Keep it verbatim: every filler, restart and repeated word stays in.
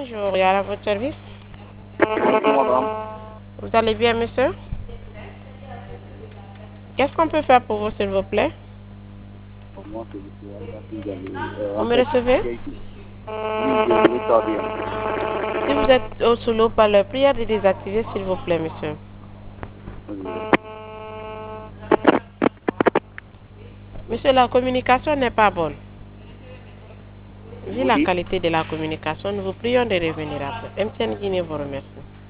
Bonjour, il y a à votre service. Bonjour madame. Vous allez bien, monsieur? Qu'est-ce qu'on peut faire pour vous, s'il vous plaît? Moi, c'est monsieur Al-Nassim Diallo. Euh, Vous en me fait, recevez? j'ai été. Oui, je vous reçois bien. Si vous êtes au sous l'eau par le prière de désactiver, s'il vous plaît, monsieur. Oui. Monsieur, la communication n'est pas bonne. Vu Vous la dites? qualité de la communication, nous vous prions de revenir après. M T N Guinée vous remercie.